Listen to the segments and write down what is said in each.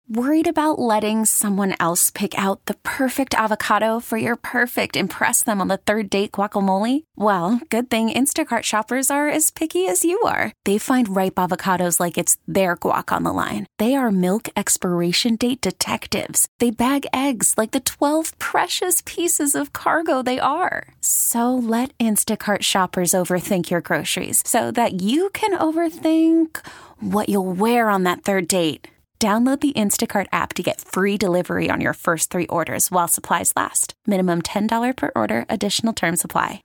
Worried about letting someone else pick out the perfect avocado for your perfect impress them on the third date guacamole? Well, good thing Instacart shoppers are as picky as you are. They find ripe avocados like it's their guac on the line. They are milk expiration date detectives. They bag eggs like the 12 precious pieces of cargo they are. So let Instacart shoppers overthink your groceries so that you can overthink what you'll wear on that third date. Download the Instacart app to get free delivery on your first 3 orders while supplies last. Minimum $10 per order. Additional terms apply.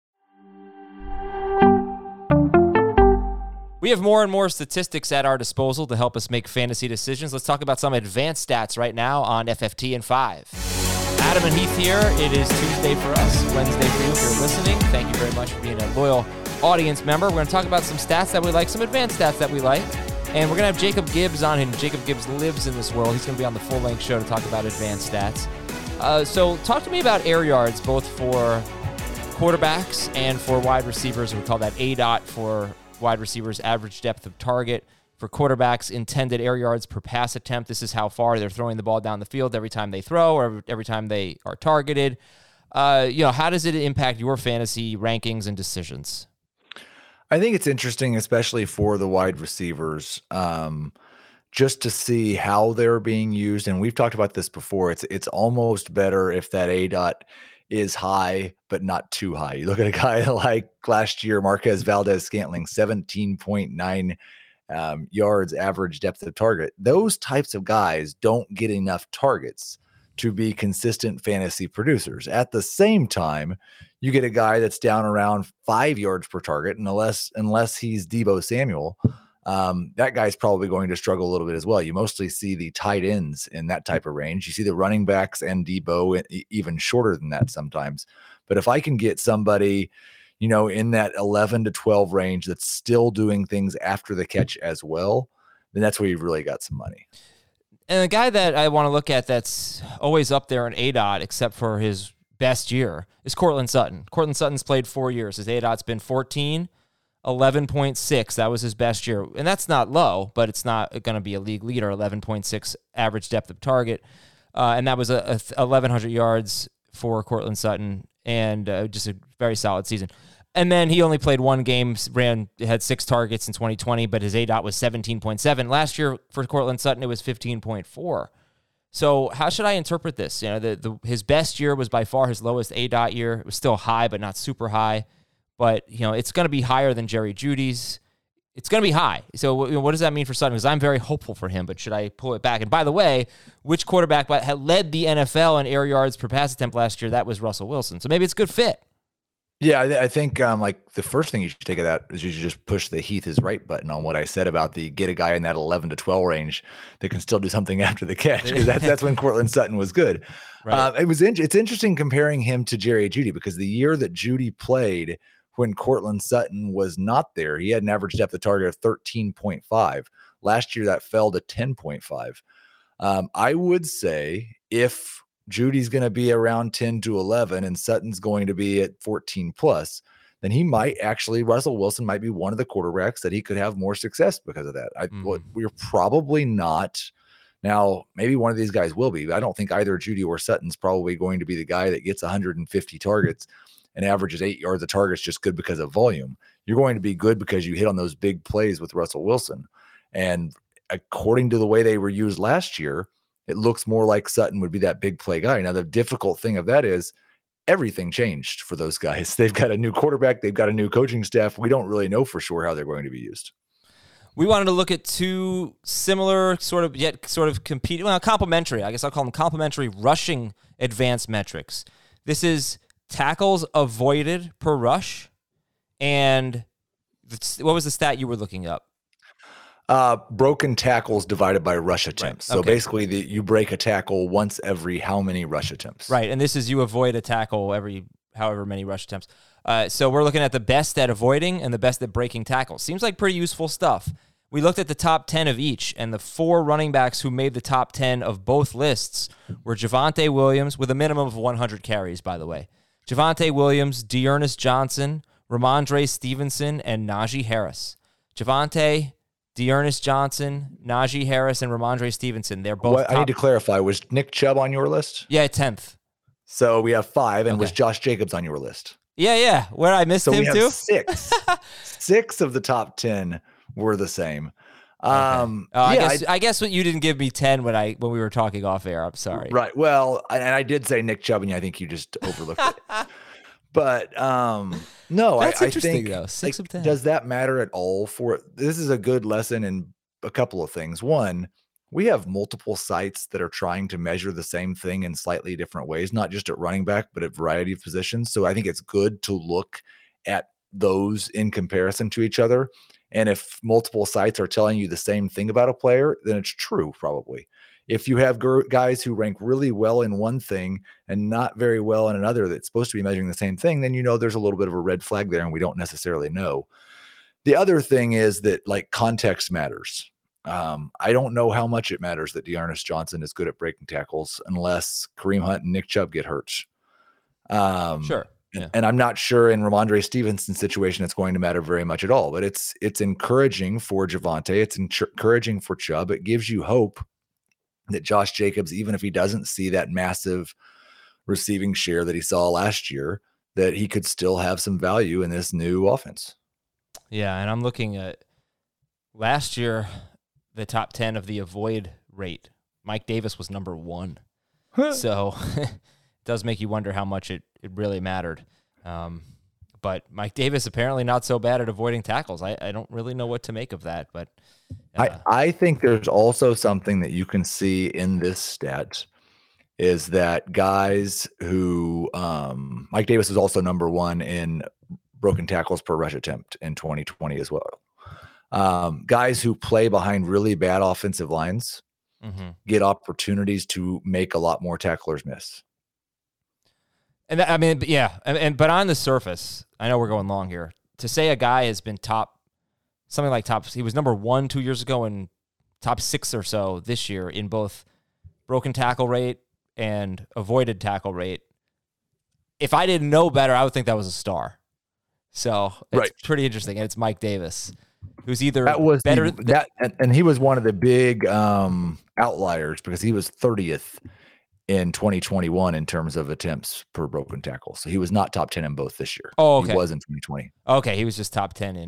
We have more and more statistics at our disposal to help us make fantasy decisions. Let's talk about some advanced stats right now on FFT in 5. Adam and Heath here. It is Tuesday for us, Wednesday for you if you're listening. Thank you very much for being a loyal audience member. We're going to talk about some stats that we like, some advanced stats that we like. And we're going to have Jacob Gibbs on, and Jacob Gibbs lives in this world. He's going to be on the full-length show to talk about advanced stats. So talk to me about air yards, both for quarterbacks and for wide receivers. We call that ADOT for wide receivers, average depth of target. For quarterbacks, intended air yards per pass attempt. This is how far they're throwing the ball down the field every time they throw or every time they are targeted. How does it impact your fantasy rankings and decisions? I think it's interesting, especially for the wide receivers, just to see how they're being used. And we've talked about this before. It's almost better if that ADOT is high, but not too high. You look at a guy like last year, Marquez Valdez-Scantling, 17.9 yards average depth of target. Those types of guys don't get enough targets to be consistent fantasy producers. At the same time, you get a guy that's down around 5 yards per target, and unless he's Deebo Samuel, that guy's probably going to struggle a little bit as well. You mostly see the tight ends in that type of range. You see the running backs and Deebo even shorter than that sometimes. But if I can get somebody, in that 11 to 12 range that's still doing things after the catch as well, then that's where you've really got some money. And the guy that I want to look at that's always up there in ADOT, except for his best year, is Courtland Sutton. Courtland Sutton's played 4 years. His ADOT's been 14, 11.6. That was his best year. And that's not low, but it's not going to be a league leader, 11.6 average depth of target. And that was 1,100 yards for Courtland Sutton, and just a very solid season. And then he only played 1 game, had 6 targets in 2020, but his ADOT was 17.7. Last year for Courtland Sutton, it was 15.4. So how should I interpret this? His best year was by far his lowest ADOT year. It was still high, but not super high. But, it's going to be higher than Jerry Jeudy's. It's going to be high. So what does that mean for Sutton? Because I'm very hopeful for him, but should I pull it back? And by the way, which quarterback had led the NFL in air yards per pass attempt last year? That was Russell Wilson. So maybe it's a good fit. Yeah, I think the first thing you should take of that is you should just push the Heath is right button on what I said about get a guy in that 11 to 12 range that can still do something after the catch, because that's when Courtland Sutton was good. Right. It's interesting comparing him to Jerry Jeudy, because the year that Jeudy played when Courtland Sutton was not there, he had an average depth of target of 13.5. Last year that fell to 10.5. I would say if Judy's going to be around 10 to 11 and Sutton's going to be at 14 plus, then Russell Wilson might be one of the quarterbacks that he could have more success because of that. We're probably not. Now, maybe one of these guys will be, but I don't think either Jeudy or Sutton's probably going to be the guy that gets 150 targets and averages 8 yards a target just good because of volume. You're going to be good because you hit on those big plays with Russell Wilson. And according to the way they were used last year, it looks more like Sutton would be that big play guy. Now, the difficult thing of that is everything changed for those guys. They've got a new quarterback. They've got a new coaching staff. We don't really know for sure how they're going to be used. We wanted to look at 2 similar complementary, I guess I'll call them complementary rushing advanced metrics. This is tackles avoided per rush. And what was the stat you were looking up? Broken tackles divided by rush attempts. Right. So basically you break a tackle once every how many rush attempts? Right. And this is you avoid a tackle every however many rush attempts. So we're looking at the best at avoiding and the best at breaking tackles. Seems like pretty useful stuff. We looked at the top 10 of each, and the 4 running backs who made the top 10 of both lists were Javonte Williams, with a minimum of 100 carries, by the way. Javonte Williams, Dearness Johnson, Ramondre Stevenson, and Najee Harris. Javonte, Dearness Johnson, Najee Harris, and Ramondre Stevenson. They're both I need to clarify. Was Nick Chubb on your list? Yeah, 10th. So we have 5, and was Josh Jacobs on your list? Yeah. Where I missed him too? 6. 6 of the top 10 were the same. I guess what you didn't give me 10 when we were talking off air. I'm sorry. Right. Well, and I did say Nick Chubb, and I think you just overlooked it. But no, That's I interesting think though. 6 of 10. Does that matter at all? This is a good lesson in a couple of things. One, we have multiple sites that are trying to measure the same thing in slightly different ways, not just at running back, but at a variety of positions. So I think it's good to look at those in comparison to each other. And if multiple sites are telling you the same thing about a player, then it's true, probably. If you have guys who rank really well in one thing and not very well in another that's supposed to be measuring the same thing, then there's a little bit of a red flag there and we don't necessarily know. The other thing is that context matters. I don't know how much it matters that Dearness Johnson is good at breaking tackles unless Kareem Hunt and Nick Chubb get hurt. Sure. Yeah. And I'm not sure in Ramondre Stevenson's situation it's going to matter very much at all, but it's encouraging for Javonte. It's encouraging for Chubb. It gives you hope that Josh Jacobs, even if he doesn't see that massive receiving share that he saw last year, that he could still have some value in this new offense. Yeah, and I'm looking at last year, the top 10 of the avoid rate. Mike Davis was number 1. So it does make you wonder how much it really mattered. But Mike Davis apparently not so bad at avoiding tackles. I don't really know what to make of that, but I think there's also something that you can see in this stat is that guys who Mike Davis is also number 1 in broken tackles per rush attempt in 2020 as well. Guys who play behind really bad offensive lines get opportunities to make a lot more tacklers miss. And but on the surface, I know we're going long here. To say a guy has been he was number 1 2 years ago and top 6 or so this year in both broken tackle rate and avoided tackle rate. If I didn't know better, I would think that was a star. So it's pretty interesting. And it's Mike Davis, who's either better. And he was one of the big outliers because he was 30th in 2021 in terms of attempts per broken tackle. So he was not top 10 in both this year. Oh, okay. He was in 2020. Okay, he was just top 10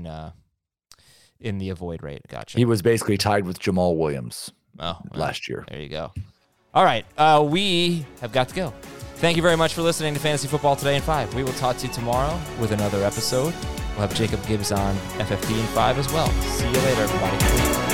in the avoid rate. Gotcha. He was basically tied with Jamal Williams last year. There you go. All right, we have got to go. Thank you very much for listening to Fantasy Football Today in 5. We will talk to you tomorrow with another episode. We'll have Jacob Gibbs on FFP in 5 as well. See you later, everybody.